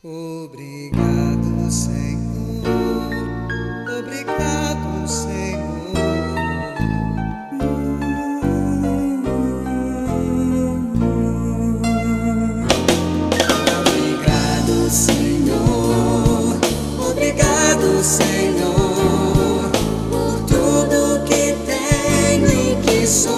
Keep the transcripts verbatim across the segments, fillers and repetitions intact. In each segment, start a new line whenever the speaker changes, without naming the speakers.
Obrigado, Senhor. Obrigado, Senhor. Obrigado, Senhor. Obrigado, Senhor, por tudo que tenho e que sou.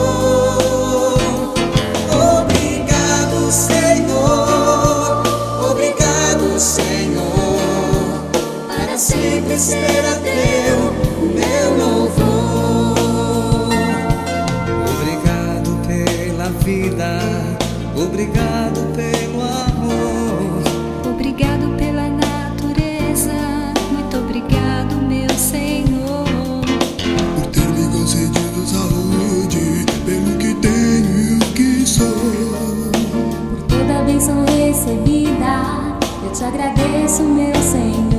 Obrigado, Senhor. Obrigado, Senhor, para sempre ser a teu meu louvor. Obrigado pela vida, obrigado pelo amor,
obrigado pela natureza, muito obrigado, meu Senhor,
por ter me concedido saúde, pelo que tenho e o que sou.
Por toda a bênção recebida, eu te agradeço, meu Senhor.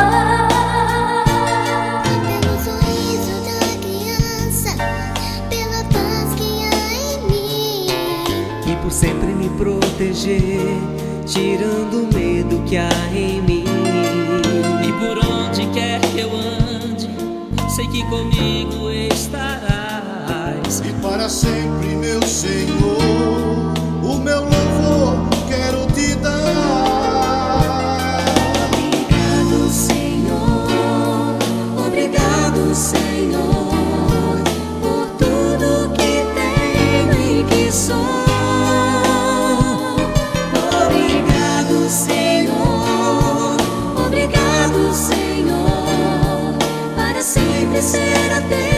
Pelo sorriso da criança, pela paz que há em mim,
e por sempre me proteger, tirando o medo que há em mim.
E por onde quer que eu ande, sei que comigo estarás.
E para sempre, meu Senhor, o meu louvor quero te dar.
Obrigado, Senhor. Obrigado, Senhor, por tudo que tenho e que sou. Obrigado, Senhor. Obrigado, Senhor, para sempre ser a teu